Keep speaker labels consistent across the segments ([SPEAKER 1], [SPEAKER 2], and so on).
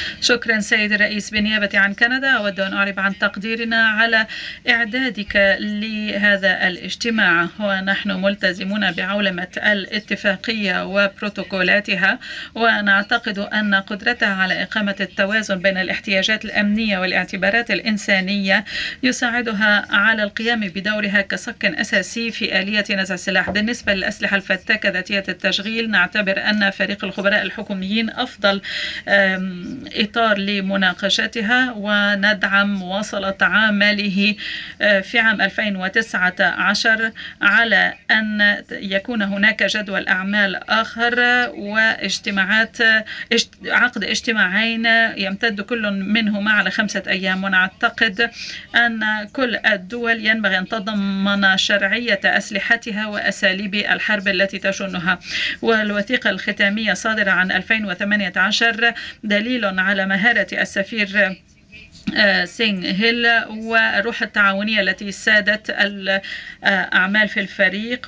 [SPEAKER 1] شكرا سيد الرئيس. بالنيابة عن كندا أود أن أعرب عن تقديرنا على إعدادك لهذا الاجتماع، ونحن ملتزمون بعولمة الاتفاقية وبروتوكولاتها، ونعتقد أن قدرتها على إقامة التوازن بين الاحتياجات الأمنية والاعتبارات الإنسانية يساعدها على القيام بدورها كصك أساسي في آلية نزع السلاح. بالنسبة للأسلحة الفتاكة ذاتية التشغيل، نعتبر أن فريق الخبراء الحكوميين أفضل إطار لمناقشتها، وندعم مواصلة عمله في عام 2019 على أن يكون هناك جدول أعمال آخر واجتماعات، عقد اجتماعين يمتد كل منهما على 5 أيام. ونعتقد أن كل الدول ينبغي أن تضمن شرعية أسلحتها وأساليب الحرب التي تشنها. والوثيقة الختامية صادرة عن 2018 دليل على مهارة السفير سينغ هيل والروح التعاونية التي سادت الأعمال في الفريق.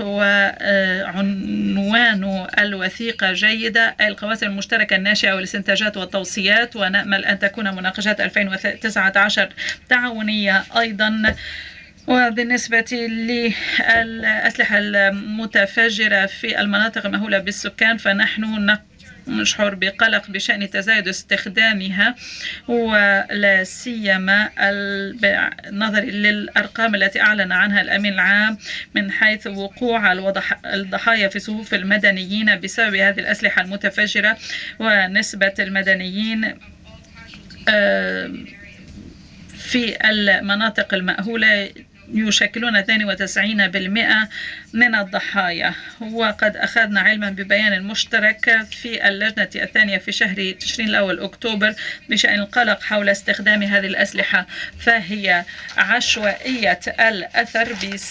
[SPEAKER 1] وعنوان الوثيقة جيدة: القواسم المشتركة الناشئة والاستنتاجات والتوصيات. ونأمل أن تكون مناقشات 2019 تعاونية أيضا. وبالنسبة للأسلحة المتفجرة في المناطق المأهولة بالسكان، فنحن نشعر بقلق بشأن تزايد استخدامها، ولا سيما بالنظر للأرقام التي أعلن عنها الأمين العام من حيث وقوع الضحايا في صفوف المدنيين بسبب هذه الأسلحة المتفجرة. ونسبة المدنيين في المناطق المأهولة يشكلون 92% من الضحايا. وقد أخذنا علما ببيان مشترك في اللجنة الثانية في شهر تشرين الأول أكتوبر بشأن القلق حول استخدام هذه الأسلحة، فهي عشوائية الأثر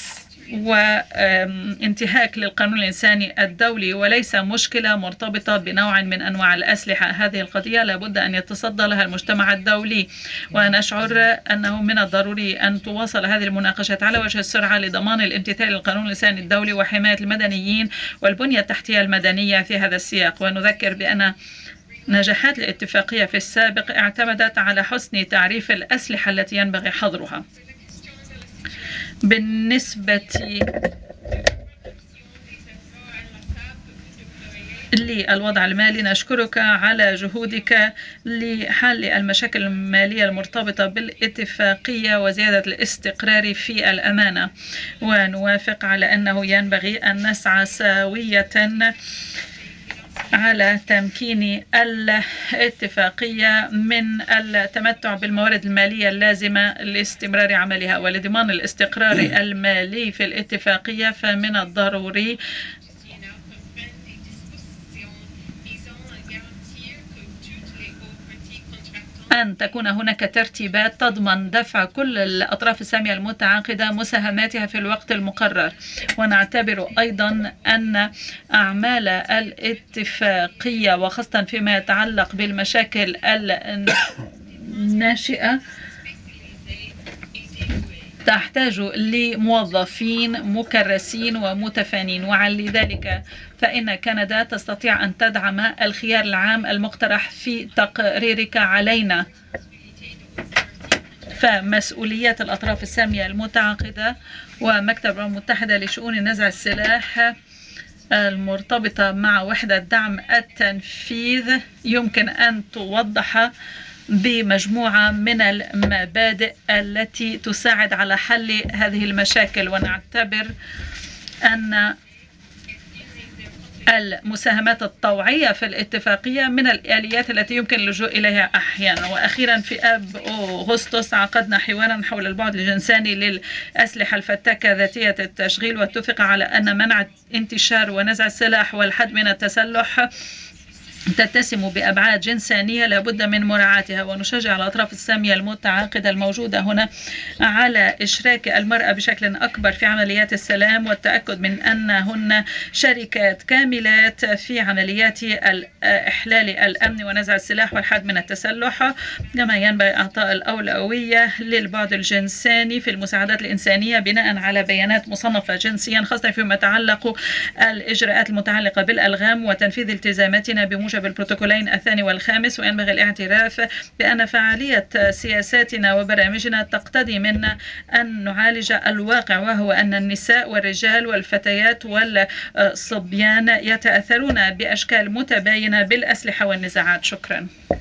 [SPEAKER 1] وانتهاك للقانون الإنساني الدولي، وليس مشكلة مرتبطة بنوع من أنواع الأسلحة. هذه القضية لابد أن يتصدى لها المجتمع الدولي، ونشعر أنه من الضروري أن تواصل هذه المناقشات على وجه السرعة لضمان الامتثال للقانون الإنساني الدولي وحماية المدنيين والبنية التحتية المدنية في هذا السياق. ونذكر بأن نجاحات الاتفاقية في السابق اعتمدت على حسن تعريف الأسلحة التي ينبغي حظرها. بالنسبة للوضع المالي، نشكرك على جهودك لحل المشاكل المالية المرتبطة بالاتفاقية وزيادة الاستقرار في الأمانة. ونوافق على أنه ينبغي أن نسعى سوية على تمكين الاتفاقية من التمتع بالموارد المالية اللازمة لاستمرار عملها. ولضمان الاستقرار المالي في الاتفاقية، فمن الضروري أن تكون هناك ترتيبات تضمن دفع كل الأطراف السامية المتعاقدة مساهماتها في الوقت المقرر. ونعتبر أيضا أن أعمال الاتفاقية، وخاصة فيما يتعلق بالمشاكل الناشئة، تحتاج لموظفين مكرسين ومتفانين. ولذلك فإن كندا تستطيع أن تدعم الخيار العام المقترح في تقريرك علينا. فمسؤوليات الأطراف السامية المتعاقدة ومكتب الأمم المتحدة لشؤون نزع السلاح المرتبطة مع وحدة دعم التنفيذ يمكن أن توضح بمجموعة من المبادئ التي تساعد على حل هذه المشاكل. ونعتبر أن المساهمات الطوعية في الاتفاقية من الآليات التي يمكن اللجوء إليها أحيانا. وأخيرا في آب أغسطس عقدنا حوارا حول البعد الجنساني للأسلحة الفتاكة ذاتية التشغيل، واتفق على أن منع انتشار ونزع السلاح والحد من التسلح تتسم بأبعاد جنسانية لابد من مراعاتها. ونشجع الأطراف السامية المتعاقدة الموجودة هنا على إشراك المرأة بشكل أكبر في عمليات السلام، والتأكد من أنهن شركات كاملات في عمليات إحلال الأمن ونزع السلاح والحد من التسلح. كما ينبغي إعطاء الأولوية للبعد الجنساني في المساعدات الإنسانية بناء على بيانات مصنفة جنسيا، خاصة فيما يتعلق الإجراءات المتعلقة بالألغام وتنفيذ التزاماتنا بموجب بموجب البروتوكولين الثاني والخامس، وينبغي الاعتراف بأن فعالية سياساتنا وبرامجنا تقتضي منا أن نعالج الواقع، وهو أن النساء والرجال والفتيات والصبيان يتأثرون بأشكال متباينة بالأسلحة والنزاعات. شكرا.